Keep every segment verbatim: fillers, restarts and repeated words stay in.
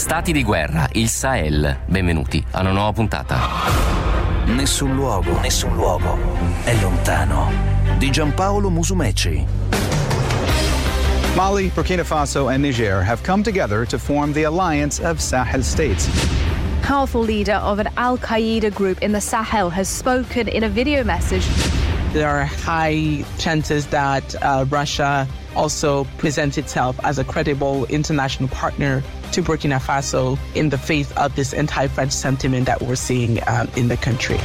Stati di guerra, il Sahel. Benvenuti a una nuova puntata. Nessun luogo, nessun luogo è lontano. Di Giampaolo Musumeci. Mali, Burkina Faso, and Niger have come together to form the Alliance of Sahel States. Powerful leader of an Al-Qaeda group in the Sahel has spoken in a video message. There are high chances that uh, Russia also presents itself as a credible international partner to Burkina Faso in the face of this anti-French sentiment that we're seeing um, in the country.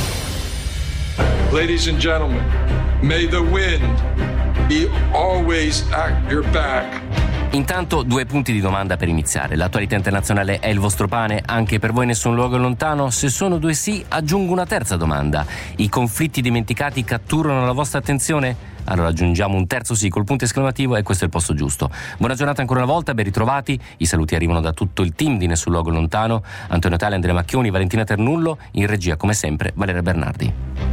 Ladies and gentlemen, may the wind be always at your back. Intanto due punti di domanda per iniziare. L'attualità internazionale è il vostro pane? Anche per voi nessun luogo lontano? Se sono due sì, aggiungo una terza domanda. I conflitti dimenticati catturano la vostra attenzione? Allora aggiungiamo un terzo sì col punto esclamativo e questo è il posto giusto. Buona giornata ancora una volta, ben ritrovati. I saluti arrivano da tutto il team di Nessun Luogo Lontano. Antonio Tale, Andrea Macchioni, Valentina Ternullo, in regia come sempre Valeria Bernardi.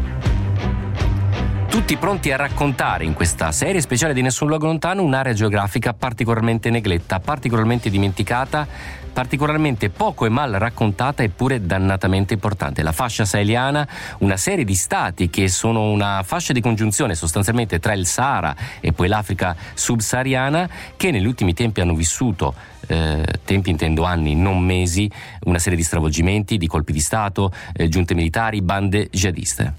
Tutti pronti a raccontare in questa serie speciale di Nessun Luogo Lontano un'area geografica particolarmente negletta, particolarmente dimenticata, particolarmente poco e mal raccontata eppure dannatamente importante. La fascia saheliana, una serie di stati che sono una fascia di congiunzione sostanzialmente tra il Sahara e poi l'Africa subsahariana, che negli ultimi tempi hanno vissuto, eh, tempi intendo anni, non mesi, una serie di stravolgimenti, di colpi di Stato, eh, giunte militari, bande jihadiste.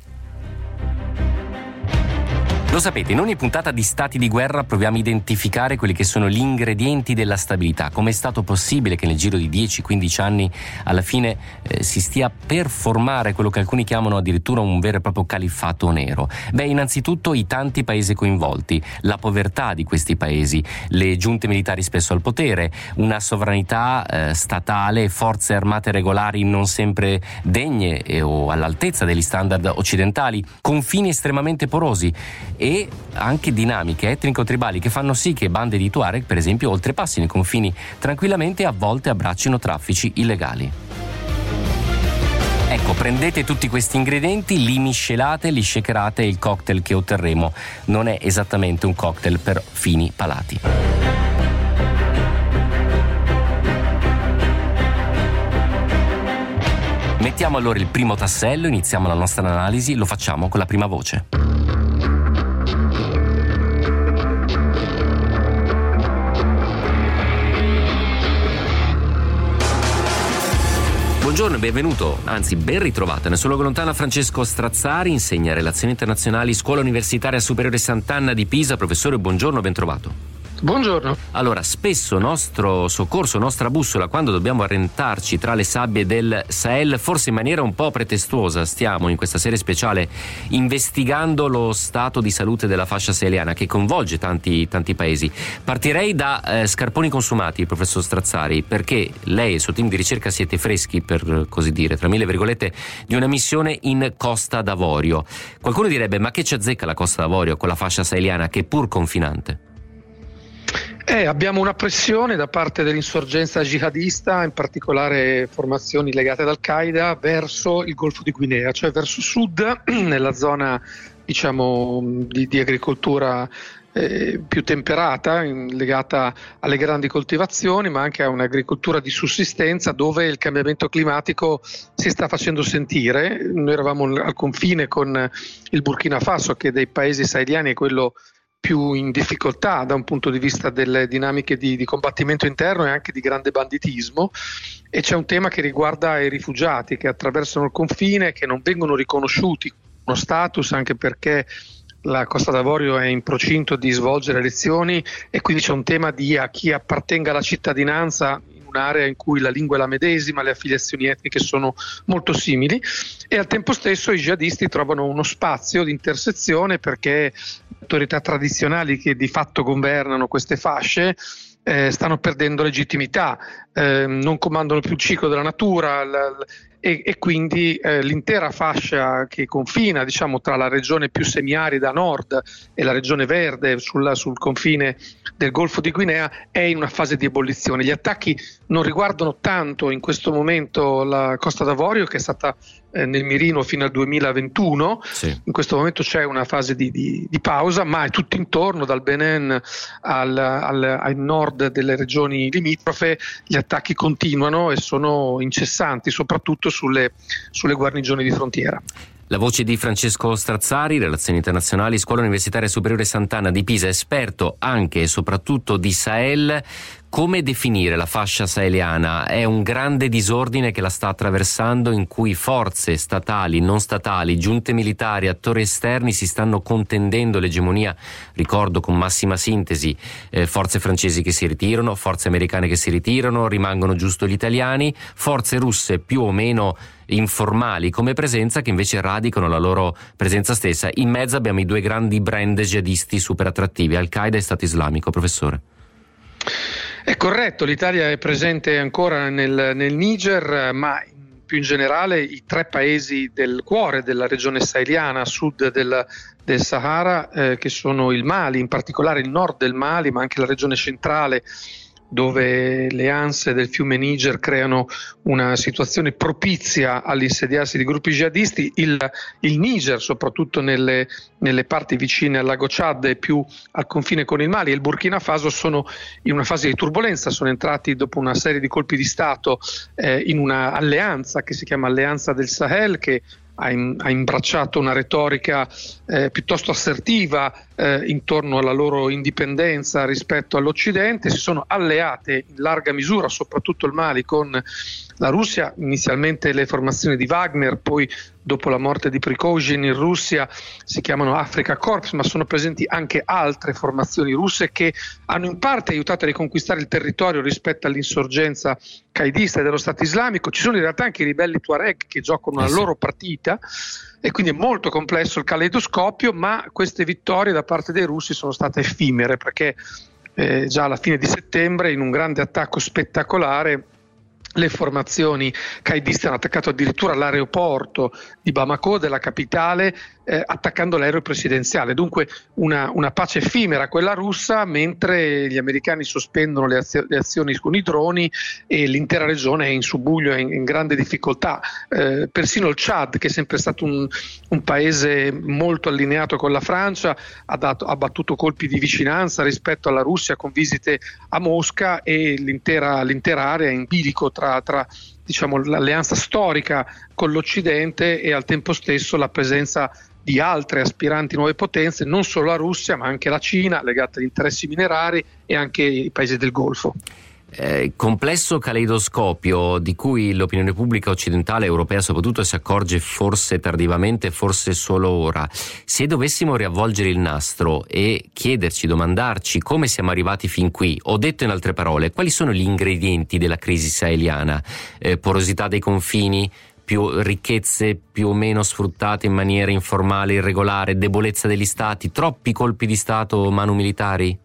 Lo sapete, in ogni puntata di Stati di guerra proviamo a identificare quelli che sono gli ingredienti della stabilità. Come è stato possibile che nel giro di dieci quindici anni alla fine eh, si stia per formare quello che alcuni chiamano addirittura un vero e proprio califfato nero? Beh, innanzitutto i tanti paesi coinvolti, la povertà di questi paesi, le giunte militari spesso al potere, una sovranità eh, statale, forze armate regolari non sempre degne eh, o all'altezza degli standard occidentali, confini estremamente porosi e anche dinamiche etnico-tribali che fanno sì che bande di Tuareg, per esempio, oltrepassino i confini tranquillamente e a volte abbraccino traffici illegali. Ecco, prendete tutti questi ingredienti, li miscelate, li shakerate e il cocktail che otterremo non è esattamente un cocktail per fini palati. Mettiamo allora il primo tassello, iniziamo la nostra analisi, lo facciamo con la prima voce. Buongiorno e benvenuto, anzi ben ritrovato. Nessun luogo lontano Francesco Strazzari, insegna relazioni internazionali, Scuola Universitaria Superiore Sant'Anna di Pisa. Professore, buongiorno, ben trovato. Buongiorno. Allora, spesso nostro soccorso, nostra bussola, quando dobbiamo arrentarci tra le sabbie del Sahel, forse in maniera un po' pretestuosa, stiamo in questa serie speciale investigando lo stato di salute della fascia saheliana che coinvolge tanti, tanti paesi. Partirei da eh, scarponi consumati, professor Strazzari, perché lei e il suo team di ricerca siete freschi, per così dire, tra mille virgolette, di una missione in Costa d'Avorio. Qualcuno direbbe, ma che ci azzecca la Costa d'Avorio con la fascia saheliana che è pur confinante? Eh, abbiamo una pressione da parte dell'insorgenza jihadista, in particolare formazioni legate ad Al-Qaeda, verso il Golfo di Guinea, cioè verso sud, nella zona diciamo di, di agricoltura eh, più temperata, in, legata alle grandi coltivazioni, ma anche a un'agricoltura di sussistenza dove il cambiamento climatico si sta facendo sentire. Noi eravamo al confine con il Burkina Faso, che dei paesi saheliani è quello più in difficoltà da un punto di vista delle dinamiche di, di combattimento interno e anche di grande banditismo, e c'è un tema che riguarda i rifugiati che attraversano il confine, che non vengono riconosciuti uno status, anche perché la Costa d'Avorio è in procinto di svolgere elezioni e quindi c'è un tema di a chi appartenga alla cittadinanza in un'area in cui la lingua è la medesima, le affiliazioni etniche sono molto simili, e al tempo stesso i jihadisti trovano uno spazio di intersezione perché autorità tradizionali che di fatto governano queste fasce eh, stanno perdendo legittimità, eh, non comandano più il ciclo della natura l- l- e, e quindi eh, l'intera fascia che confina, diciamo, tra la regione più semiarida a nord e la regione verde sul, sul confine del Golfo di Guinea è in una fase di ebollizione. Gli attacchi non riguardano tanto in questo momento la Costa d'Avorio, che è stata eh, nel mirino fino al duemilaventuno. Sì. In questo momento c'è una fase di, di, di pausa, ma è tutto intorno, dal Benin al, al, al nord delle regioni limitrofe, gli attacchi continuano e sono incessanti, soprattutto sulle, sulle guarnigioni di frontiera. La voce di Francesco Strazzari, Relazioni Internazionali, Scuola Universitaria Superiore Sant'Anna di Pisa, esperto anche e soprattutto di Sahel. Come definire la fascia saheliana? È un grande disordine che la sta attraversando, in cui forze statali, non statali, giunte militari, attori esterni si stanno contendendo l'egemonia. Ricordo con massima sintesi, eh, forze francesi che si ritirano, forze americane che si ritirano, rimangono giusto gli italiani, forze russe più o meno informali come presenza, che invece radicano la loro presenza stessa. In mezzo abbiamo i due grandi brand jihadisti super attrattivi, Al-Qaeda e Stato Islamico. Professore. È corretto, l'Italia è presente ancora nel, nel Niger, ma più in generale i tre paesi del cuore della regione saheliana a sud del, del Sahara, eh, che sono il Mali, in particolare il nord del Mali, ma anche la regione centrale, dove le anse del fiume Niger creano una situazione propizia all'insediarsi di gruppi jihadisti. Il, il Niger, soprattutto nelle, nelle parti vicine al lago Chad e più al confine con il Mali, e il Burkina Faso sono in una fase di turbolenza, sono entrati dopo una serie di colpi di Stato eh, in una alleanza che si chiama Alleanza del Sahel, che ha, in, ha imbracciato una retorica eh, piuttosto assertiva eh, intorno alla loro indipendenza rispetto all'Occidente. Si sono alleate in larga misura, soprattutto il Mali, con la Russia, inizialmente le formazioni di Wagner, poi dopo la morte di Prigozhin in Russia si chiamano Africa Corps, ma sono presenti anche altre formazioni russe che hanno in parte aiutato a riconquistare il territorio rispetto all'insorgenza qaedista dello Stato Islamico. Ci sono in realtà anche i ribelli Tuareg che giocano la loro partita, e quindi è molto complesso il caleidoscopio, ma queste vittorie da parte dei russi sono state effimere, perché eh, già alla fine di settembre, in un grande attacco spettacolare, le formazioni qaediste hanno attaccato addirittura l'aeroporto di Bamako, della capitale, eh, attaccando l'aereo presidenziale. Dunque una, una pace effimera quella russa, mentre gli americani sospendono le, azio- le azioni con i droni e l'intera regione è in subbuglio, è in, in grande difficoltà. Eh, persino il Chad, che è sempre stato un, un paese molto allineato con la Francia, ha, dato, ha battuto colpi di vicinanza rispetto alla Russia con visite a Mosca, e l'intera, l'intera area è in bilico tra, tra diciamo, l'alleanza storica con l'Occidente e al tempo stesso la presenza di altre aspiranti nuove potenze, non solo la Russia ma anche la Cina, legata agli interessi minerari, e anche i paesi del Golfo. Eh, complesso caleidoscopio di cui l'opinione pubblica occidentale, europea soprattutto, si accorge forse tardivamente, forse solo ora. Se dovessimo riavvolgere il nastro e chiederci, domandarci come siamo arrivati fin qui, o detto in altre parole, quali sono gli ingredienti della crisi saheliana? Eh, porosità dei confini, più ricchezze più o meno sfruttate in maniera informale, irregolare, debolezza degli stati, troppi colpi di stato manu militari?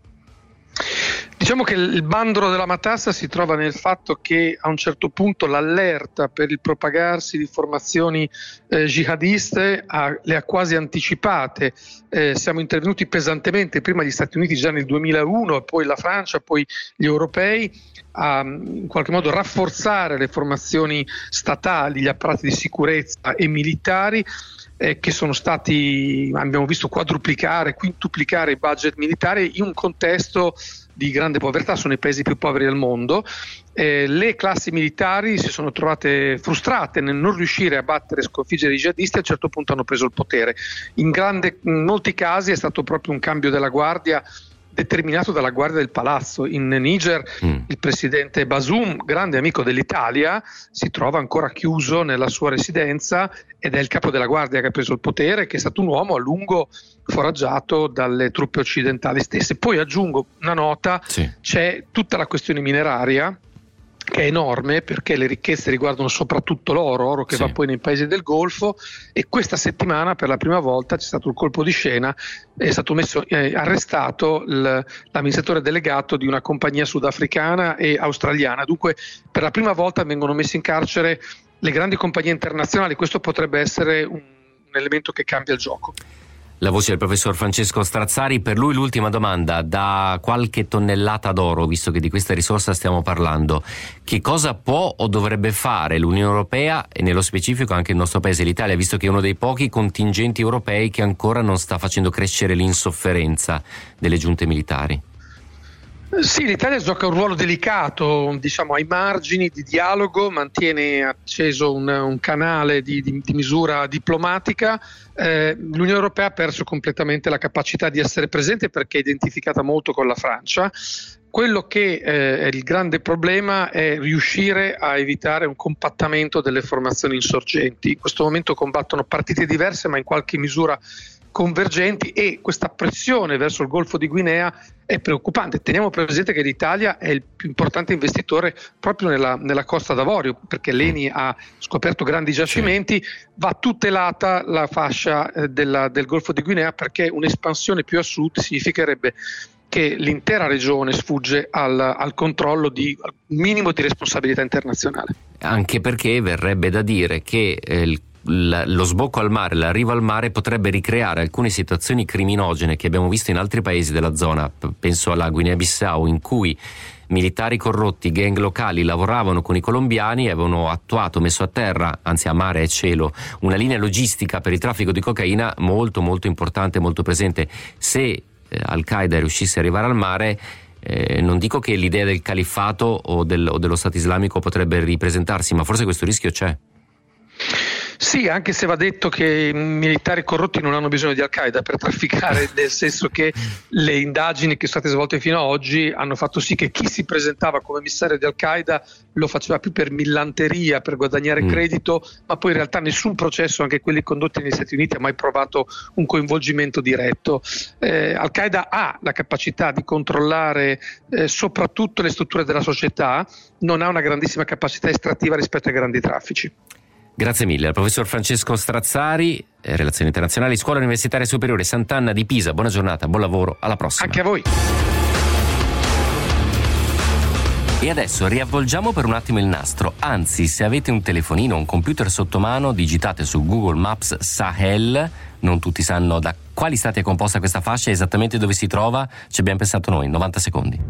Diciamo che il bandolo della matassa si trova nel fatto che a un certo punto l'allerta per il propagarsi di formazioni eh, jihadiste ha, le ha quasi anticipate. Eh, siamo intervenuti pesantemente, prima gli Stati Uniti già nel duemilauno, poi la Francia, poi gli europei, a in qualche modo rafforzare le formazioni statali, gli apparati di sicurezza e militari, eh, che sono stati, abbiamo visto, quadruplicare, quintuplicare i budget militari in un contesto di grande povertà. Sono i paesi più poveri del mondo. Eh, le classi militari si sono trovate frustrate nel non riuscire a battere e sconfiggere i jihadisti, a un certo punto hanno preso il potere. In, grande, in molti casi è stato proprio un cambio della guardia determinato dalla guardia del palazzo. In Niger mm. il presidente Bazoum, grande amico dell'Italia, si trova ancora chiuso nella sua residenza ed è il capo della guardia che ha preso il potere, che è stato un uomo a lungo foraggiato dalle truppe occidentali stesse. Poi aggiungo una nota, sì. C'è tutta la questione mineraria, che è enorme, perché le ricchezze riguardano soprattutto l'oro, oro che sì. va poi nei paesi del Golfo, e questa settimana per la prima volta c'è stato il colpo di scena, è stato messo, eh, arrestato il, l'amministratore delegato di una compagnia sudafricana e australiana. Dunque per la prima volta vengono messi in carcere le grandi compagnie internazionali. Questo potrebbe essere un, un elemento che cambia il gioco. La voce del professor Francesco Strazzari. Per lui l'ultima domanda: da qualche tonnellata d'oro, visto che di questa risorsa stiamo parlando, che cosa può o dovrebbe fare l'Unione Europea e nello specifico anche il nostro paese, l'Italia, visto che è uno dei pochi contingenti europei che ancora non sta facendo crescere l'insofferenza delle giunte militari? Sì, l'Italia gioca un ruolo delicato, diciamo ai margini di dialogo, mantiene acceso un, un canale di, di, di misura diplomatica. Eh, L'Unione Europea ha perso completamente la capacità di essere presente perché è identificata molto con la Francia. Quello che eh, è il grande problema è riuscire a evitare un compattamento delle formazioni insorgenti. In questo momento combattono partite diverse ma in qualche misura convergenti, e questa pressione verso il Golfo di Guinea è preoccupante. Teniamo presente che l'Italia è il più importante investitore proprio nella, nella Costa d'Avorio, perché l'Eni ha scoperto grandi giacimenti. Va tutelata la fascia eh, della, del Golfo di Guinea, perché un'espansione più a sud significherebbe che l'intera regione sfugge al, al controllo di al minimo di responsabilità internazionale. Anche perché verrebbe da dire che eh, il lo sbocco al mare, l'arrivo al mare potrebbe ricreare alcune situazioni criminogene che abbiamo visto in altri paesi della zona. Penso alla Guinea-Bissau, in cui militari corrotti, gang locali lavoravano con i colombiani e avevano attuato, messo a terra, anzi a mare e cielo, una linea logistica per il traffico di cocaina molto molto importante, molto presente. Se eh, Al-Qaeda riuscisse ad arrivare al mare, eh, non dico che l'idea del califfato o, del, o dello Stato islamico potrebbe ripresentarsi, ma forse questo rischio c'è. Sì, anche se va detto che i militari corrotti non hanno bisogno di Al-Qaeda per trafficare, nel senso che le indagini che sono state svolte fino ad oggi hanno fatto sì che chi si presentava come emissario di Al-Qaeda lo faceva più per millanteria, per guadagnare mm. credito, ma poi in realtà nessun processo, anche quelli condotti negli Stati Uniti, ha mai provato un coinvolgimento diretto. Eh, Al-Qaeda ha la capacità di controllare eh, soprattutto le strutture della società, non ha una grandissima capacità estrattiva rispetto ai grandi traffici. Grazie mille al professor Francesco Strazzari, Relazioni Internazionali, Scuola Universitaria Superiore Sant'Anna di Pisa. Buona giornata, buon lavoro, alla prossima. Anche a voi. E adesso riavvolgiamo per un attimo il nastro. Anzi, se avete un telefonino o un computer sotto mano, digitate su Google Maps Sahel. Non tutti sanno da quali stati è composta questa fascia e esattamente dove si trova. Ci abbiamo pensato noi, novanta secondi.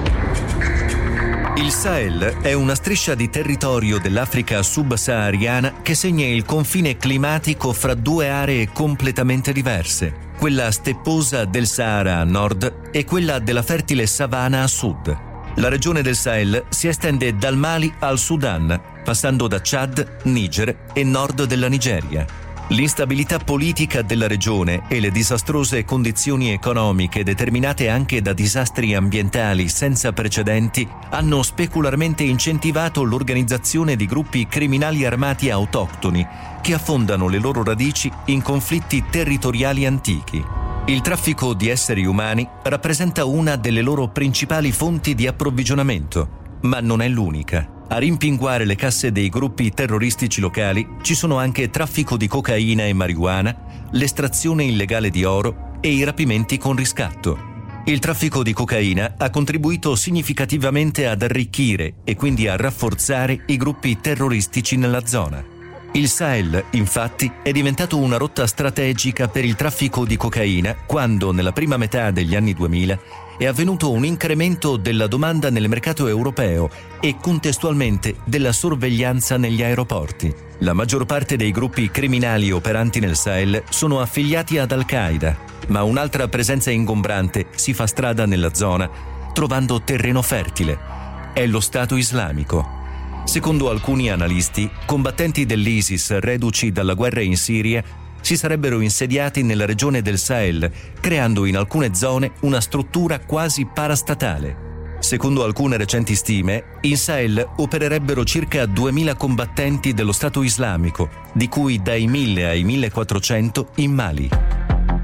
Il Sahel è una striscia di territorio dell'Africa subsahariana che segna il confine climatico fra due aree completamente diverse, quella stepposa del Sahara a nord e quella della fertile savana a sud. La regione del Sahel si estende dal Mali al Sudan, passando da Chad, Niger e nord della Nigeria. L'instabilità politica della regione e le disastrose condizioni economiche determinate anche da disastri ambientali senza precedenti hanno specularmente incentivato l'organizzazione di gruppi criminali armati autoctoni che affondano le loro radici in conflitti territoriali antichi. Il traffico di esseri umani rappresenta una delle loro principali fonti di approvvigionamento, ma non è l'unica. A rimpinguare le casse dei gruppi terroristici locali ci sono anche traffico di cocaina e marijuana, l'estrazione illegale di oro e i rapimenti con riscatto. Il traffico di cocaina ha contribuito significativamente ad arricchire e quindi a rafforzare i gruppi terroristici nella zona. Il Sahel, infatti, è diventato una rotta strategica per il traffico di cocaina quando, nella prima metà degli anni duemila, è avvenuto un incremento della domanda nel mercato europeo e contestualmente della sorveglianza negli aeroporti. La maggior parte dei gruppi criminali operanti nel Sahel sono affiliati ad Al-Qaeda, ma un'altra presenza ingombrante si fa strada nella zona, trovando terreno fertile. È lo Stato islamico. Secondo alcuni analisti, combattenti dell'ISIS reduci dalla guerra in Siria si sarebbero insediati nella regione del Sahel, creando in alcune zone una struttura quasi parastatale. Secondo alcune recenti stime, in Sahel opererebbero circa duemila combattenti dello Stato islamico, di cui dai mille ai millequattrocento in Mali.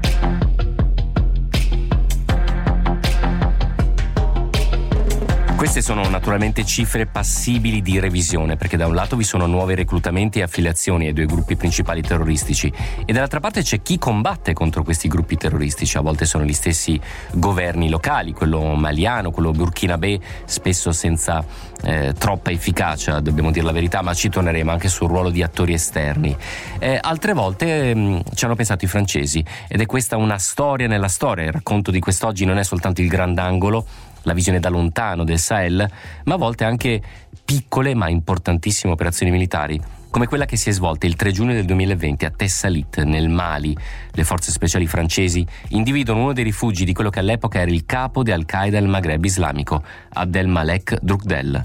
Questa Queste sono naturalmente cifre passibili di revisione, perché da un lato vi sono nuovi reclutamenti e affiliazioni ai due gruppi principali terroristici e dall'altra parte c'è chi combatte contro questi gruppi terroristici. A volte sono gli stessi governi locali, quello maliano, quello burkinabè, spesso senza eh, troppa efficacia, dobbiamo dire la verità, ma ci torneremo anche sul ruolo di attori esterni. Eh, altre volte mh, ci hanno pensato i francesi, ed è questa una storia nella storia. Il racconto di quest'oggi non è soltanto il grandangolo, la visione da lontano del Sahel, ma a volte anche piccole ma importantissime operazioni militari, come quella che si è svolta il tre giugno del duemilaventi a Tessalit, nel Mali. Le forze speciali francesi individuano uno dei rifugi di quello che all'epoca era il capo di Al-Qaeda al Maghreb islamico, Abdelmalek Drukdel.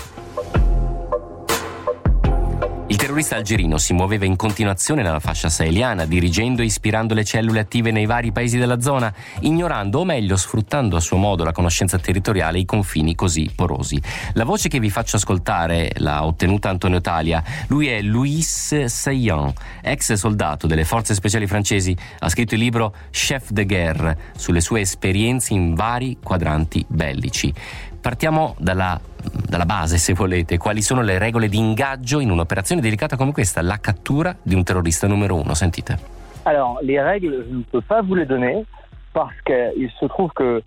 Il terrorista algerino si muoveva in continuazione nella fascia saheliana, dirigendo e ispirando le cellule attive nei vari paesi della zona, ignorando o meglio sfruttando a suo modo la conoscenza territoriale e i confini così porosi. La voce che vi faccio ascoltare l'ha ottenuta Antonio Talia. Lui è Louis Saillant, ex soldato delle forze speciali francesi. Ha scritto il libro Chef de guerre sulle sue esperienze in vari quadranti bellici. Partiamo dalla, dalla base, se volete. Quali sono le regole di ingaggio in un'operazione delicata come questa, la cattura di un terrorista numero uno? Sentite. Alors, les règles, je ne peux pas vous les donner parce qu'il se trouve que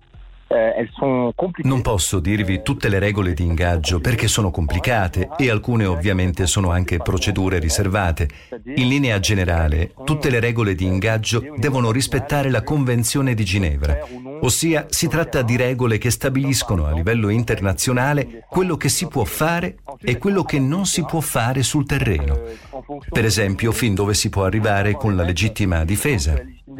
Non posso dirvi tutte le regole di ingaggio perché sono complicate e alcune ovviamente sono anche procedure riservate. In linea generale, tutte le regole di ingaggio devono rispettare la Convenzione di Ginevra, ossia si tratta di regole che stabiliscono a livello internazionale quello che si può fare e quello che non si può fare sul terreno. Per esempio, fin dove si può arrivare con la legittima difesa.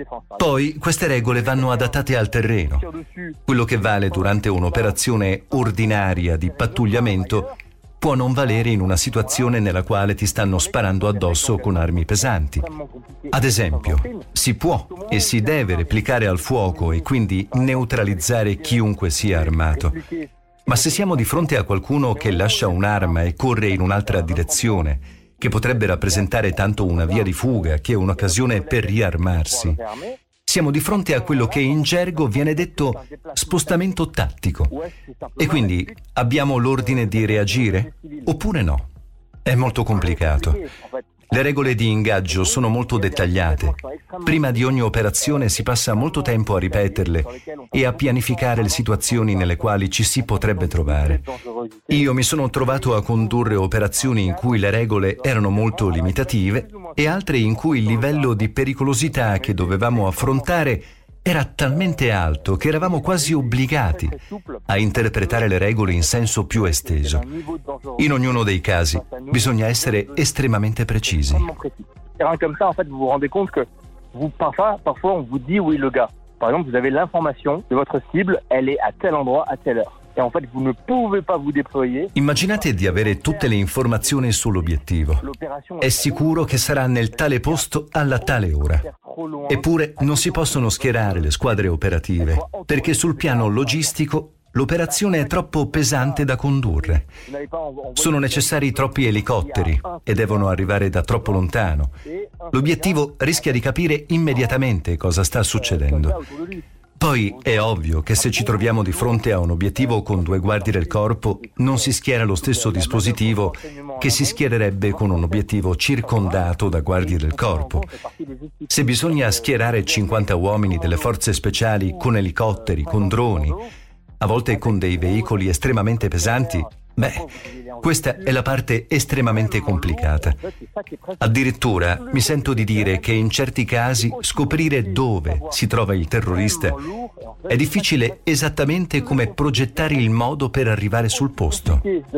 Poi queste regole vanno adattate al terreno. Quello che vale durante un'operazione ordinaria di pattugliamento può non valere in una situazione nella quale ti stanno sparando addosso con armi pesanti. Ad esempio, si può e si deve replicare al fuoco e quindi neutralizzare chiunque sia armato. Ma se siamo di fronte a qualcuno che lascia un'arma e corre in un'altra direzione, che potrebbe rappresentare tanto una via di fuga che un'occasione per riarmarsi, siamo di fronte a quello che in gergo viene detto spostamento tattico. E quindi abbiamo l'ordine di reagire? Oppure no? È molto complicato. Le regole di ingaggio sono molto dettagliate. Prima di ogni operazione si passa molto tempo a ripeterle e a pianificare le situazioni nelle quali ci si potrebbe trovare. Io mi sono trovato a condurre operazioni in cui le regole erano molto limitative e altre in cui il livello di pericolosità che dovevamo affrontare era talmente alto che eravamo quasi obbligati a interpretare le regole in senso più esteso. In ognuno dei casi bisogna essere estremamente precisi. Comme ça, en fait, vous vous rendez compte que vous, parfois, parfois on vous dit oui le gars. Par exemple, vous avez l'information de votre cible, elle est à tel endroit à telle heure. E en fait vous ne pouvez pas vous déployer. Immaginate di avere tutte le informazioni sull'obiettivo. È sicuro che sarà nel tale posto alla tale ora. Eppure non si possono schierare le squadre operative, perché sul piano logistico l'operazione è troppo pesante da condurre. Sono necessari troppi elicotteri e devono arrivare da troppo lontano. L'obiettivo rischia di capire immediatamente cosa sta succedendo. Poi è ovvio che se ci troviamo di fronte a un obiettivo con due guardie del corpo, non si schiera lo stesso dispositivo che si schiererebbe con un obiettivo circondato da guardie del corpo. Se bisogna schierare cinquanta uomini delle forze speciali con elicotteri, con droni, a volte con dei veicoli estremamente pesanti, beh, questa è la parte estremamente complicata. Addirittura mi sento di dire che in certi casi scoprire dove si trova il terrorista è difficile esattamente come progettare il modo per arrivare sul posto.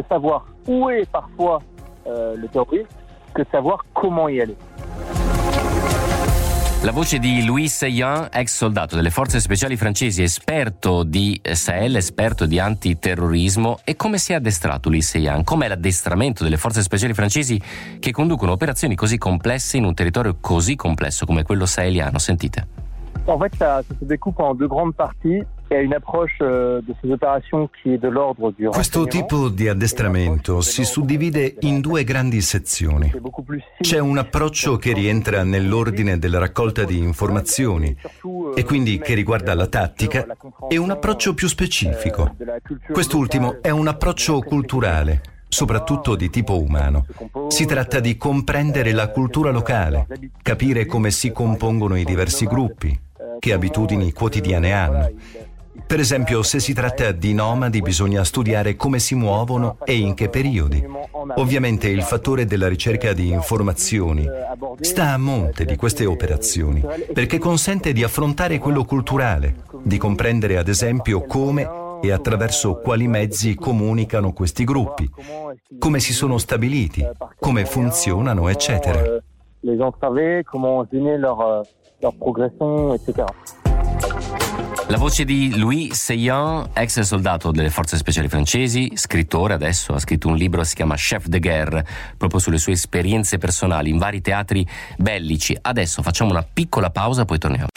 La voce di Louis Saillant, ex soldato delle forze speciali francesi, esperto di Sahel, esperto di antiterrorismo. E come si è addestrato Louis Saillant? Com'è l'addestramento delle forze speciali francesi che conducono operazioni così complesse in un territorio così complesso come quello saheliano? Sentite. En fait, ça, ça se découpe en deux grandes parties. Questo tipo di addestramento si suddivide in due grandi sezioni. C'è un approccio che rientra nell'ordine della raccolta di informazioni e quindi che riguarda la tattica, e un approccio più specifico. Quest'ultimo è un approccio culturale, soprattutto di tipo umano. Si tratta di comprendere la cultura locale, capire come si compongono i diversi gruppi, che abitudini quotidiane hanno. Per esempio, se si tratta di nomadi, bisogna studiare come si muovono e in che periodi. Ovviamente il fattore della ricerca di informazioni sta a monte di queste operazioni, perché consente di affrontare quello culturale, di comprendere ad esempio come e attraverso quali mezzi comunicano questi gruppi, come si sono stabiliti, come funzionano, eccetera. Les observer, comment gêner leur, leur progression, eccetera. La voce di Louis Seillant, ex soldato delle forze speciali francesi, scrittore adesso, ha scritto un libro che si chiama Chef de Guerre, proprio sulle sue esperienze personali in vari teatri bellici. Adesso facciamo una piccola pausa, poi torniamo.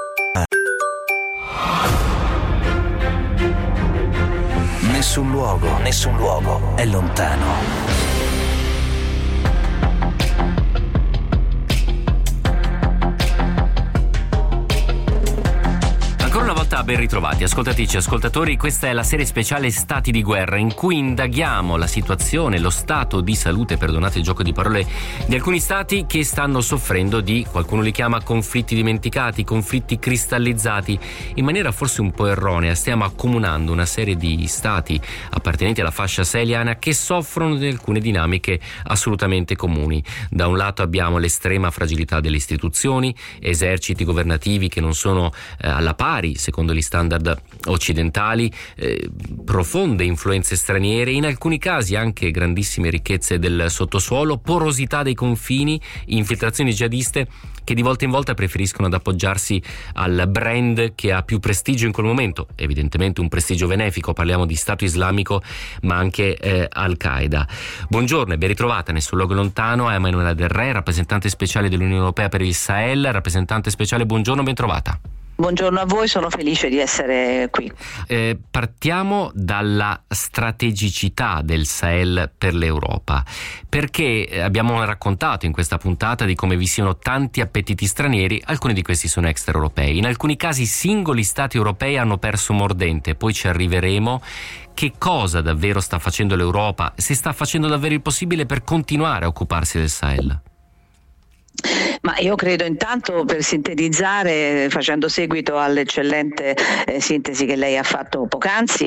Nessun luogo, nessun luogo è lontano. Ancora una volta ben ritrovati, ascoltatrici e ascoltatori. Questa è la serie speciale Stati di guerra, in cui indaghiamo la situazione, lo stato di salute, perdonate il gioco di parole, di alcuni stati che stanno soffrendo di, qualcuno li chiama conflitti dimenticati, conflitti cristallizzati. In maniera forse un po' erronea stiamo accomunando una serie di stati appartenenti alla fascia saheliana che soffrono di alcune dinamiche assolutamente comuni. Da un lato abbiamo l'estrema fragilità delle istituzioni, eserciti governativi che non sono eh, alla pari secondo gli standard occidentali, eh, profonde influenze straniere, in alcuni casi anche grandissime ricchezze del sottosuolo, porosità dei confini, infiltrazioni jihadiste che di volta in volta preferiscono ad appoggiarsi al brand che ha più prestigio in quel momento, evidentemente un prestigio benefico, parliamo di Stato Islamico ma anche eh, Al-Qaeda. Buongiorno e ben ritrovata nel suo luogo lontano a Emanuela Del Re, rappresentante speciale dell'Unione Europea per il Sahel. Rappresentante speciale, buongiorno, ben trovata. Buongiorno a voi, sono felice di essere qui. Eh, partiamo dalla strategicità del Sahel per l'Europa, perché abbiamo raccontato in questa puntata di come vi siano tanti appetiti stranieri, alcuni di questi sono extraeuropei. In alcuni casi singoli stati europei hanno perso mordente, poi ci arriveremo. Che cosa davvero sta facendo l'Europa? Si sta facendo davvero il possibile per continuare a occuparsi del Sahel? Ma io credo, intanto, per sintetizzare, facendo seguito all'eccellente eh, sintesi che lei ha fatto poc'anzi,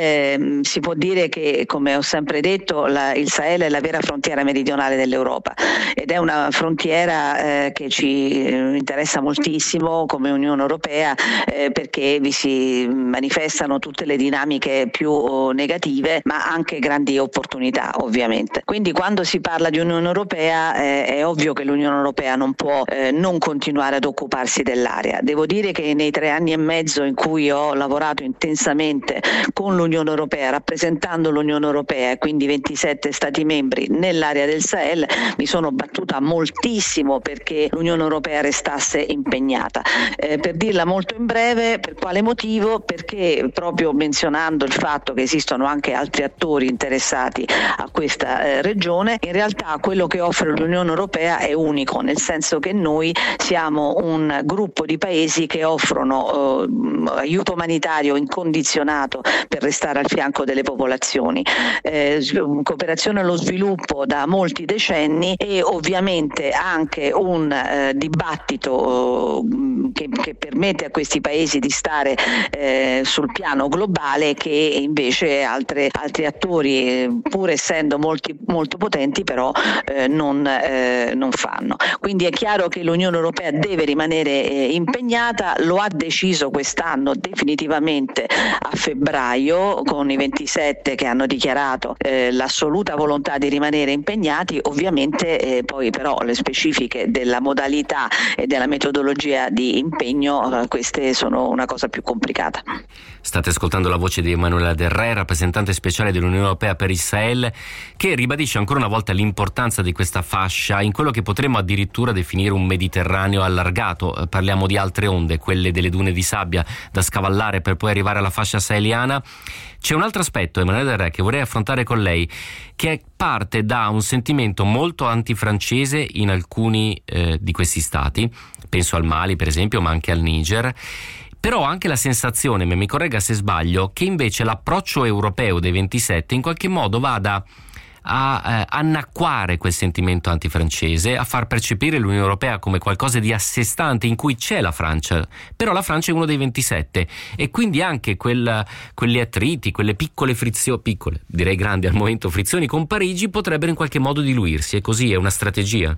eh, si può dire che, come ho sempre detto, la, il Sahel è la vera frontiera meridionale dell'Europa ed è una frontiera eh, che ci interessa moltissimo come Unione Europea, eh, perché vi si manifestano tutte le dinamiche più negative ma anche grandi opportunità, ovviamente. Quindi quando si parla di Unione Europea eh, è ovvio che l'Unione Europea non può eh, non continuare ad occuparsi dell'area. Devo dire che nei tre anni e mezzo in cui ho lavorato intensamente con l'Unione Europea, rappresentando l'Unione Europea e quindi ventisette Stati membri nell'area del Sahel, mi sono battuta moltissimo perché l'Unione Europea restasse impegnata. Eh, per dirla molto in breve, per quale motivo? Perché, proprio menzionando il fatto che esistono anche altri attori interessati a questa eh, regione, in realtà quello che offre l'Unione Europea è unico, nel senso che noi siamo un gruppo di paesi che offrono eh, aiuto umanitario incondizionato per restare al fianco delle popolazioni, eh, cooperazione allo sviluppo da molti decenni e ovviamente anche un eh, dibattito eh, che, che permette a questi paesi di stare eh, sul piano globale, che invece altre, altri attori, eh, pur essendo molti, molto potenti, però eh, non, eh, non fanno. Quindi è chiaro che l'Unione Europea deve rimanere eh, impegnata, lo ha deciso quest'anno definitivamente a febbraio con i ventisette che hanno dichiarato eh, l'assoluta volontà di rimanere impegnati. Ovviamente eh, poi però le specifiche della modalità e della metodologia di impegno, eh, queste sono una cosa più complicata. State ascoltando la voce di Emanuela Del Re, rappresentante speciale dell'Unione Europea per il Sahel, che ribadisce ancora una volta l'importanza di questa fascia in quello che potremmo addirittura definire definire un Mediterraneo allargato, parliamo di altre onde, quelle delle dune di sabbia da scavallare per poi arrivare alla fascia saheliana. C'è un altro aspetto, Emanuele Del Re, che vorrei affrontare con lei, che parte da un sentimento molto antifrancese in alcuni eh, di questi stati, penso al Mali per esempio, ma anche al Niger. Però ho anche la sensazione, ma mi corregga se sbaglio, che invece l'approccio europeo dei ventisette in qualche modo vada a eh, annacquare quel sentimento antifrancese, a far percepire l'Unione Europea come qualcosa di a sé stante in cui c'è la Francia, però la Francia è uno dei ventisette e quindi anche quel, quegli attriti, quelle piccole frizioni, piccole, direi grandi al momento frizioni con Parigi potrebbero in qualche modo diluirsi, e così è una strategia.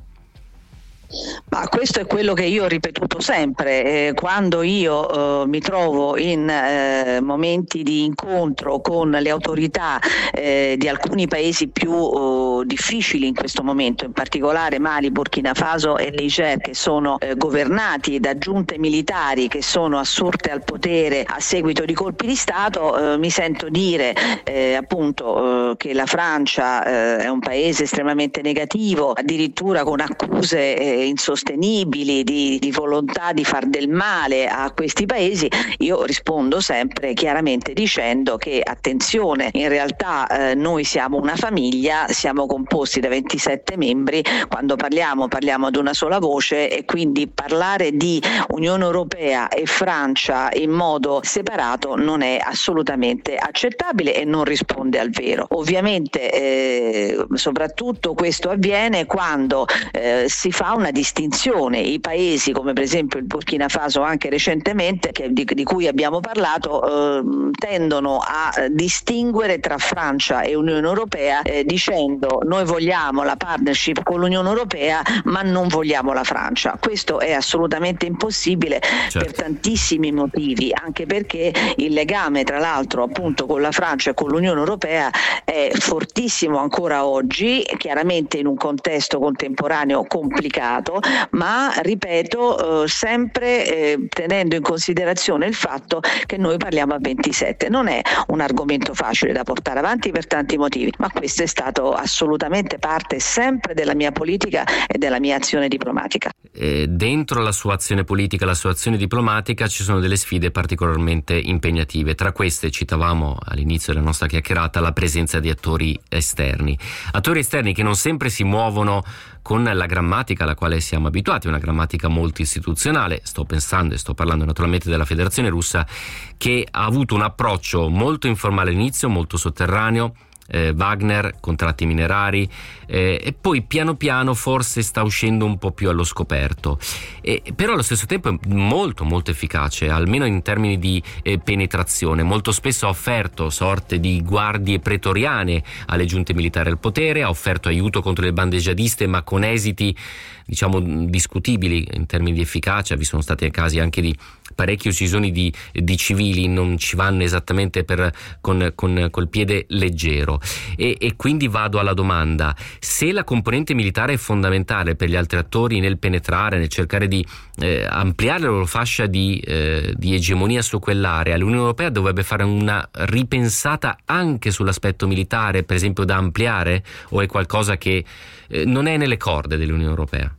Ma questo è quello che io ho ripetuto sempre, eh, quando io eh, mi trovo in eh, momenti di incontro con le autorità eh, di alcuni paesi più oh, difficili in questo momento, in particolare Mali, Burkina Faso e Niger, che sono eh, governati da giunte militari che sono assurte al potere a seguito di colpi di Stato, eh, mi sento dire eh, appunto eh, che la Francia eh, è un paese estremamente negativo, addirittura con accuse eh, insostenibili di, di volontà di far del male a questi paesi. Io rispondo sempre chiaramente dicendo che attenzione, in realtà eh, noi siamo una famiglia, siamo composti da ventisette membri, quando parliamo parliamo ad una sola voce, e quindi parlare di Unione Europea e Francia in modo separato non è assolutamente accettabile e non risponde al vero. Ovviamente eh, soprattutto questo avviene quando eh, si fa una distinzione. I paesi come per esempio il Burkina Faso anche recentemente, che, di, di cui abbiamo parlato, eh, tendono a distinguere tra Francia e Unione Europea eh, dicendo noi vogliamo la partnership con l'Unione Europea ma non vogliamo la Francia. Questo è assolutamente impossibile, certo, per tantissimi motivi, anche perché il legame tra l'altro appunto con la Francia e con l'Unione Europea è fortissimo ancora oggi, chiaramente in un contesto contemporaneo complicato, ma ripeto eh, sempre eh, tenendo in considerazione il fatto che noi parliamo a ventisette. Non è un argomento facile da portare avanti per tanti motivi, ma questo è stato assolutamente parte sempre della mia politica e della mia azione diplomatica. E dentro la sua azione politica, la sua azione diplomatica, ci sono delle sfide particolarmente impegnative. Tra queste citavamo all'inizio della nostra chiacchierata la presenza di attori esterni. Attori esterni che non sempre si muovono con la grammatica alla quale siamo abituati, una grammatica molto istituzionale. Sto pensando e sto parlando naturalmente della Federazione Russa, che ha avuto un approccio molto informale all'inizio, molto sotterraneo, eh, Wagner, contratti minerari, eh, e poi piano piano forse sta uscendo un po' più allo scoperto, e, però allo stesso tempo è molto molto efficace, almeno in termini di eh, penetrazione. Molto spesso ha offerto sorte di guardie pretoriane alle giunte militari al potere, ha offerto aiuto contro le bande jihadiste, ma con esiti diciamo discutibili in termini di efficacia. Vi sono stati casi anche di parecchie uccisioni di, di civili, non ci vanno esattamente per, con, con col piede leggero, e, e quindi vado alla domanda: se la componente militare è fondamentale per gli altri attori nel penetrare, nel cercare di eh, ampliare la loro fascia di, eh, di egemonia su quell'area, l'Unione Europea dovrebbe fare una ripensata anche sull'aspetto militare, per esempio, da ampliare, o è qualcosa che eh, non è nelle corde dell'Unione Europea?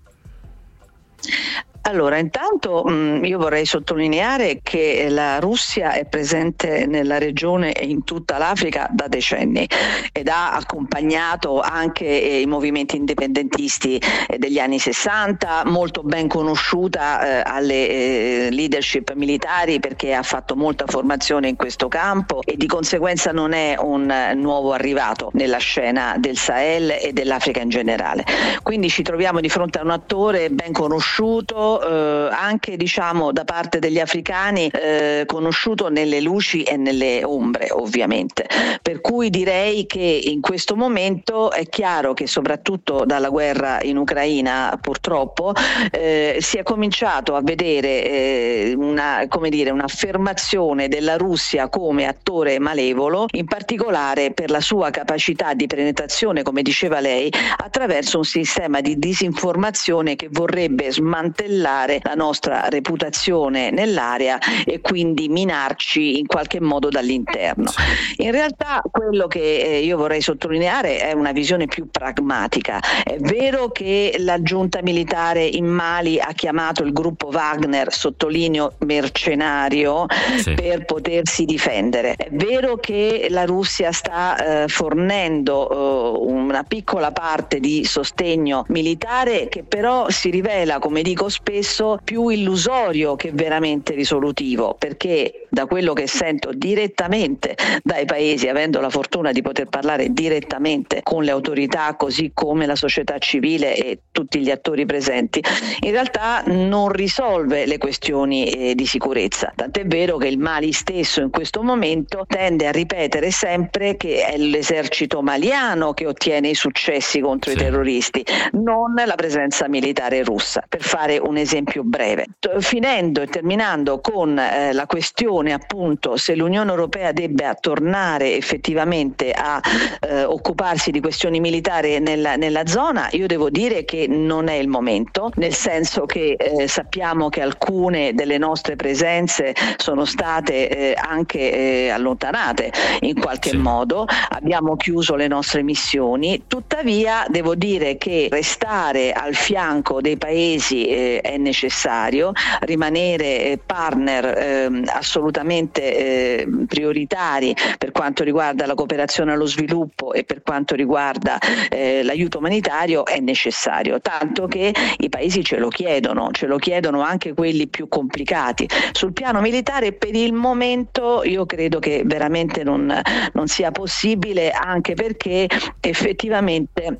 Allora, intanto mh, io vorrei sottolineare che la Russia è presente nella regione e in tutta l'Africa da decenni ed ha accompagnato anche eh, i movimenti indipendentisti eh, degli anni sessanta, molto ben conosciuta eh, alle eh, leadership militari perché ha fatto molta formazione in questo campo e di conseguenza non è un uh, nuovo arrivato nella scena del Sahel e dell'Africa in generale. Quindi ci troviamo di fronte a un attore ben conosciuto, Eh, anche diciamo da parte degli africani, eh, conosciuto nelle luci e nelle ombre ovviamente, per cui direi che in questo momento è chiaro che soprattutto dalla guerra in Ucraina purtroppo eh, si è cominciato a vedere eh, una, come dire, un'affermazione della Russia come attore malevolo, in particolare per la sua capacità di penetrazione, come diceva lei, attraverso un sistema di disinformazione che vorrebbe smantellare cancellare la nostra reputazione nell'area e quindi minarci in qualche modo dall'interno. In realtà quello che eh, io vorrei sottolineare è una visione più pragmatica. È vero che la giunta militare in Mali ha chiamato il gruppo Wagner, sottolineo mercenario, sì. per potersi difendere. È vero che la Russia sta eh, fornendo eh, una piccola parte di sostegno militare che però si rivela, come dico spesso, più illusorio che veramente risolutivo, perché da quello che sento direttamente dai paesi, avendo la fortuna di poter parlare direttamente con le autorità così come la società civile e tutti gli attori presenti, in realtà non risolve le questioni eh, di sicurezza. Tant'è vero che il Mali stesso in questo momento tende a ripetere sempre che è l'esercito maliano che ottiene i successi contro sì. i terroristi, non la presenza militare russa, per fare un esempio breve. Finendo e terminando con eh, la questione appunto se l'Unione Europea debba tornare effettivamente a eh, occuparsi di questioni militari nella, nella zona, io devo dire che non è il momento, nel senso che eh, sappiamo che alcune delle nostre presenze sono state eh, anche eh, allontanate in qualche sì. modo, abbiamo chiuso le nostre missioni, tuttavia devo dire che restare al fianco dei paesi eh, è necessario, rimanere eh, partner eh, assolutamente eh, prioritari per quanto riguarda la cooperazione allo sviluppo e per quanto riguarda eh, l'aiuto umanitario è necessario, tanto che i paesi ce lo chiedono, ce lo chiedono anche quelli più complicati. Sul piano militare per il momento io credo che veramente non, non sia possibile, anche perché effettivamente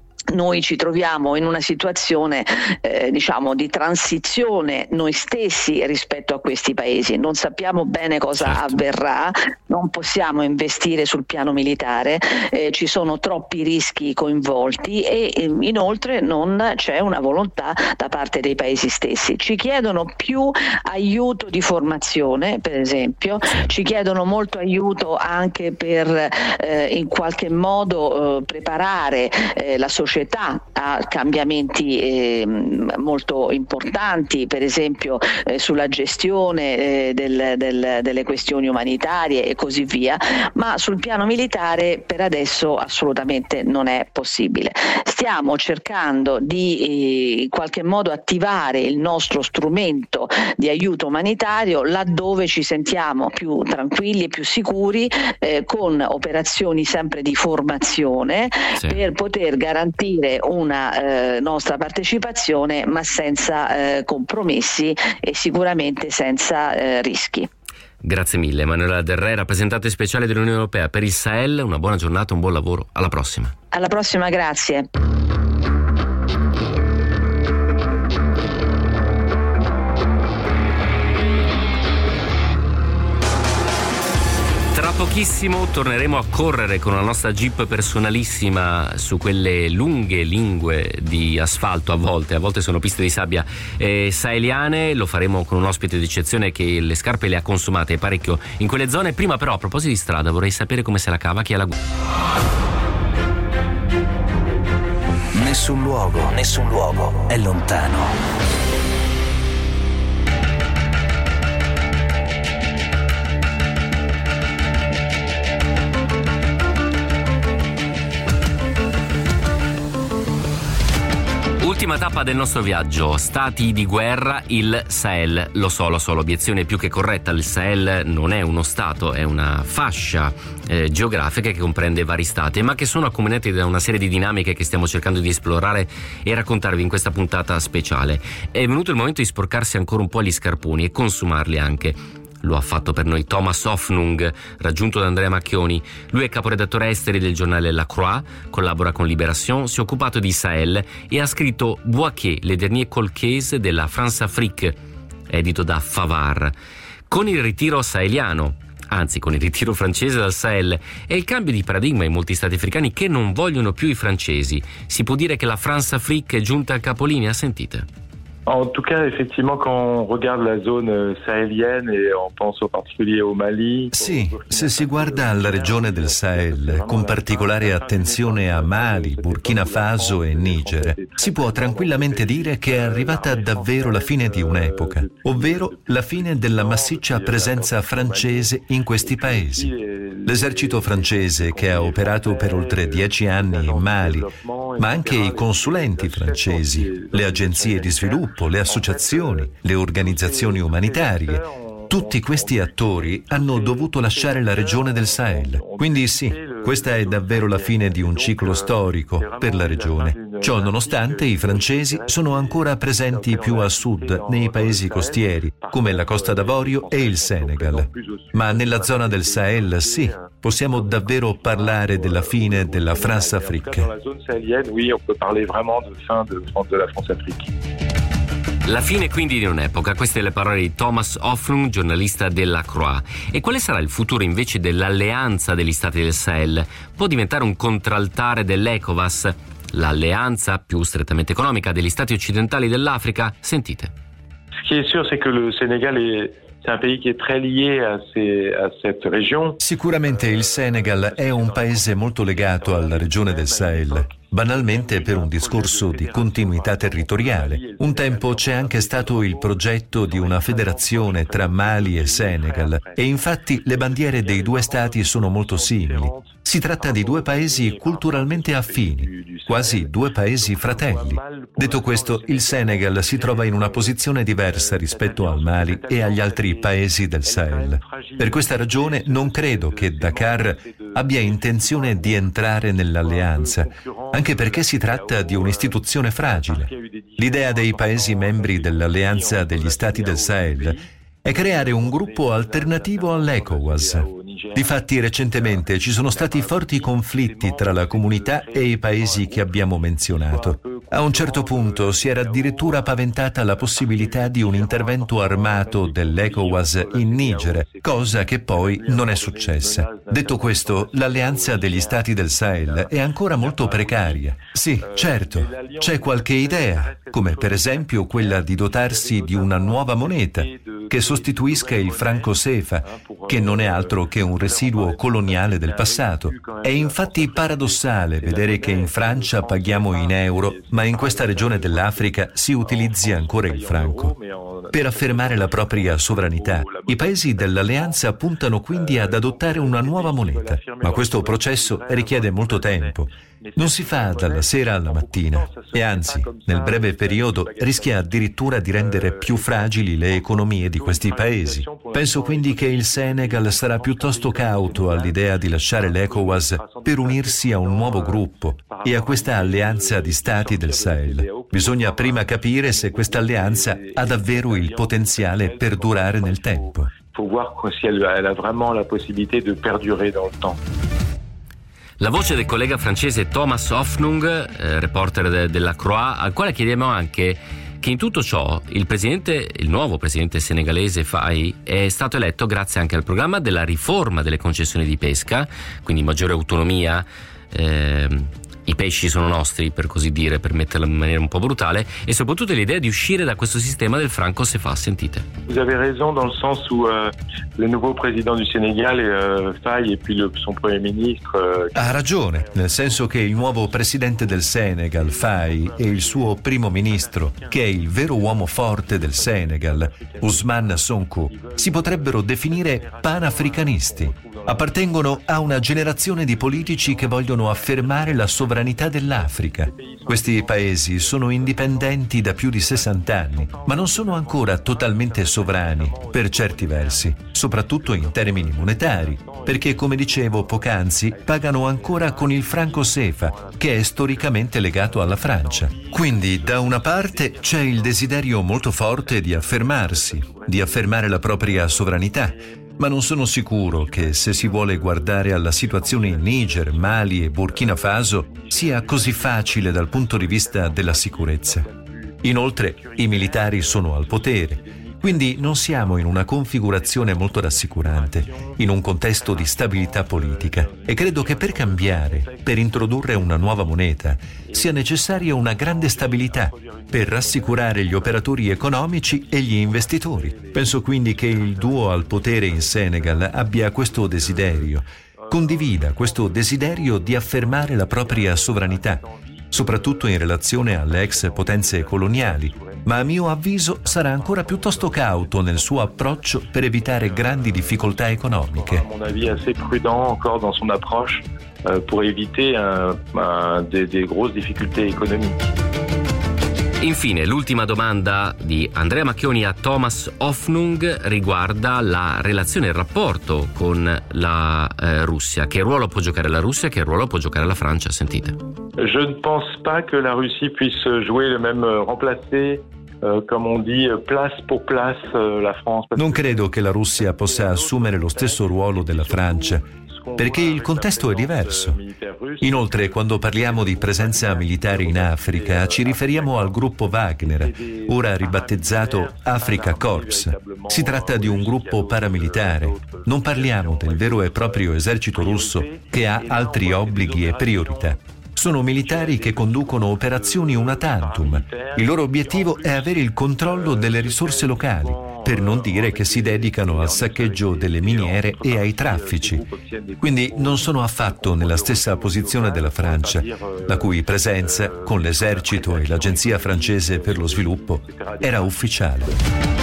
noi ci troviamo in una situazione eh, diciamo di transizione noi stessi rispetto a questi paesi, non sappiamo bene cosa certo. avverrà, non possiamo investire sul piano militare, eh, ci sono troppi rischi coinvolti e eh, inoltre non c'è una volontà da parte dei paesi stessi. Ci chiedono più aiuto di formazione, per esempio, ci chiedono molto aiuto anche per eh, in qualche modo eh, preparare eh, la società a cambiamenti eh, molto importanti, per esempio eh, sulla gestione eh, del, del, delle questioni umanitarie e così via, ma sul piano militare per adesso assolutamente non è possibile. Stiamo cercando di eh, in qualche modo attivare il nostro strumento di aiuto umanitario laddove ci sentiamo più tranquilli e più sicuri, eh, con operazioni sempre di formazione sì. per poter garantire una eh, nostra partecipazione, ma senza eh, compromessi e sicuramente senza eh, rischi. Grazie mille Manuela Del Re, rappresentante speciale dell'Unione Europea per il Sahel, una buona giornata, un buon lavoro, alla prossima. Alla prossima, grazie. Tra pochissimo torneremo a correre con la nostra Jeep personalissima su quelle lunghe lingue di asfalto, a volte, a volte sono piste di sabbia eh, saheliane. Lo faremo con un ospite d'eccezione che le scarpe le ha consumate parecchio in quelle zone. Prima però, a proposito di strada, vorrei sapere come se la cava chi ha la guida. Nessun luogo, nessun luogo è lontano. Ultima tappa del nostro viaggio, stati di guerra, il Sahel. Lo so, lo so, l'obiezione è più che corretta, il Sahel non è uno stato, è una fascia eh, geografica che comprende vari stati, ma che sono accomunati da una serie di dinamiche che stiamo cercando di esplorare e raccontarvi in questa puntata speciale. È venuto il momento di sporcarsi ancora un po' gli scarponi e consumarli anche. Lo ha fatto per noi Thomas Hoffnung, raggiunto da Andrea Macchioni. Lui è caporedattore esteri del giornale La Croix, collabora con Libération, si è occupato di Sahel e ha scritto Bouaké, le dernier colchese della France Afrique, edito da Favart. Con il ritiro saheliano, anzi con il ritiro francese dal Sahel, è il cambio di paradigma in molti stati africani che non vogliono più i francesi. Si può dire che la France Afrique è giunta al capolinea? Sentite. En tout cas, effectivement, quand on regarde la zone sahélienne et on pense en particolare au Mali. Sì, se si guarda alla regione del Sahel, con particolare attenzione a Mali, Burkina Faso e Niger, si può tranquillamente dire che è arrivata davvero la fine di un'epoca, ovvero la fine della massiccia presenza francese in questi paesi. L'esercito francese, che ha operato per oltre dieci anni in Mali, ma anche i consulenti francesi, le agenzie di sviluppo, le associazioni, le organizzazioni umanitarie, tutti questi attori hanno dovuto lasciare la regione del Sahel. Quindi sì, questa è davvero la fine di un ciclo storico per la regione. Ciò nonostante, i francesi sono ancora presenti più a sud, nei paesi costieri, come la Costa d'Avorio e il Senegal. Ma nella zona del Sahel, sì, possiamo davvero parlare della fine della France-Afrique. Nella zona sahélienne, oui, on peut parler vraiment de fin de, de la France-Afrique. La fine quindi di un'epoca, queste le parole di Thomas Hoffnung, giornalista della Croix. E quale sarà il futuro invece dell'alleanza degli stati del Sahel? Può diventare un contraltare dell'ECOWAS, l'alleanza più strettamente economica degli stati occidentali dell'Africa? Sentite. Ce qui est sûr, c'est que le Sénégal est C'est un pays qui est très lié à, ces, à cette région. Sicuramente il Senegal è un paese molto legato alla regione del Sahel, banalmente per un discorso di continuità territoriale. Un tempo c'è anche stato il progetto di una federazione tra Mali e Senegal e infatti le bandiere dei due stati sono molto simili. Si tratta di due paesi culturalmente affini, quasi due paesi fratelli. Detto questo, il Senegal si trova in una posizione diversa rispetto al Mali e agli altri paesi del Sahel. Per questa ragione non credo che Dakar abbia intenzione di entrare nell'alleanza, anche perché si tratta di un'istituzione fragile. L'idea dei paesi membri dell'alleanza degli stati del Sahel è creare un gruppo alternativo all'ECOWAS. Difatti recentemente ci sono stati forti conflitti tra la comunità e i paesi che abbiamo menzionato. A un certo punto si era addirittura paventata la possibilità di un intervento armato dell'ECOWAS in Niger, cosa che poi non è successa. Detto questo, l'alleanza degli stati del Sahel è ancora molto precaria. Sì, certo, c'è qualche idea, come per esempio quella di dotarsi di una nuova moneta che sostituisca il franco Sefa, che non è altro che un residuo coloniale del passato. È infatti paradossale vedere che in Francia paghiamo in euro, ma in questa regione dell'Africa si utilizzi ancora il franco. Per affermare la propria sovranità, i paesi dell'alleanza puntano quindi ad adottare una nuova moneta, ma questo processo richiede molto tempo. Non si fa dalla sera alla mattina e anzi, nel breve periodo, rischia addirittura di rendere più fragili le economie di questi paesi. Penso quindi che il Senegal sarà piuttosto cauto all'idea di lasciare l'ECOWAS per unirsi a un nuovo gruppo e a questa alleanza di stati del Sahel. Bisogna prima capire se questa alleanza ha davvero il potenziale per durare nel tempo. Il faut voir si elle a vraiment la possibilité de perdurer dans le temps. La voce del collega francese Thomas Hoffnung, eh, reporter de- della Croix, al quale chiediamo anche che in tutto ciò il presidente, il nuovo presidente senegalese Faye, è stato eletto grazie anche al programma della riforma delle concessioni di pesca, quindi maggiore autonomia. Ehm, I pesci sono nostri, per così dire, per metterla in maniera un po' brutale, e soprattutto l'idea di uscire da questo sistema del franco Sefa. Sentite. Vous avez raison dans le sens où euh, le nouveau président du Sénégal, euh, Faye, et puis le, son premier ministre. Euh... Ha ragione, nel senso che il nuovo presidente del Senegal, Faye, e il suo primo ministro, che è il vero uomo forte del Senegal, Ousmane Sonko, si potrebbero definire panafricanisti. Appartengono a una generazione di politici che vogliono affermare la sovranità dell'Africa. Questi paesi sono indipendenti da più di sessanta anni, ma non sono ancora totalmente sovrani, per certi versi, soprattutto in termini monetari, perché, come dicevo poc'anzi, pagano ancora con il franco Sefa, che è storicamente legato alla Francia. Quindi, da una parte, c'è il desiderio molto forte di affermarsi, di affermare la propria sovranità, ma non sono sicuro che, se si vuole guardare alla situazione in Niger, Mali e Burkina Faso, sia così facile dal punto di vista della sicurezza. Inoltre, i militari sono al potere Quindi non siamo in una configurazione molto rassicurante, in un contesto di stabilità politica, e credo che per cambiare, per introdurre una nuova moneta, sia necessaria una grande stabilità per rassicurare gli operatori economici e gli investitori. Penso quindi che il duo al potere in Senegal abbia questo desiderio, condivida questo desiderio di affermare la propria sovranità, soprattutto in relazione alle ex potenze coloniali, ma a mio avviso sarà ancora piuttosto cauto nel suo approccio per evitare grandi difficoltà economiche. A mon avis assez prudent encore dans son approche euh, pour éviter un, un, des, des grosses difficultés économiques. Infine, l'ultima domanda di Andrea Macchioni a Thomas Hoffnung riguarda la relazione e il rapporto con la eh, Russia. Che ruolo può giocare la Russia e che ruolo può giocare la Francia? Sentite. Je ne pense pas que la Russie puisse jouer le même remplacer euh, comme on dit place pour place euh, la France. Non credo che la Russia possa assumere lo stesso ruolo della Francia, perché il contesto è diverso. Inoltre, quando parliamo di presenza militare in Africa, ci riferiamo al gruppo Wagner, ora ribattezzato Africa Corps. Si tratta di un gruppo paramilitare. Non parliamo del vero e proprio esercito russo, che ha altri obblighi e priorità. Sono militari che conducono operazioni una tantum. Il loro obiettivo è avere il controllo delle risorse locali, per non dire che si dedicano al saccheggio delle miniere e ai traffici. Quindi non sono affatto nella stessa posizione della Francia, la cui presenza con l'esercito e l'agenzia francese per lo sviluppo era ufficiale.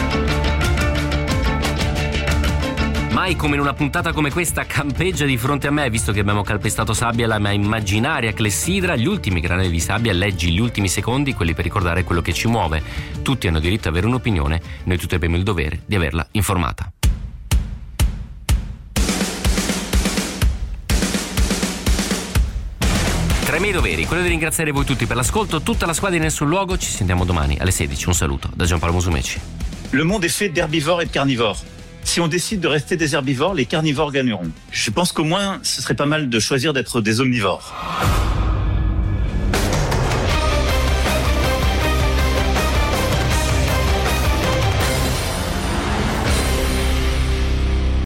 Mai come in una puntata come questa campeggia di fronte a me, visto che abbiamo calpestato sabbia, la mia immaginaria clessidra, gli ultimi granelli di sabbia, leggi gli ultimi secondi, quelli per ricordare quello che ci muove. Tutti hanno diritto ad avere un'opinione, noi tutti abbiamo il dovere di averla informata. Tra i miei doveri, quello di ringraziare voi tutti per l'ascolto, tutta la squadra in Nessun Luogo, ci sentiamo domani alle sedici. Un saluto da Giampaolo Musumeci. Le monde est fait d'herbivores et de carnivores. Si on décide de rester des herbivores, les carnivores gagneront. Je pense qu'au moins, ce serait pas mal de choisir d'être des omnivores.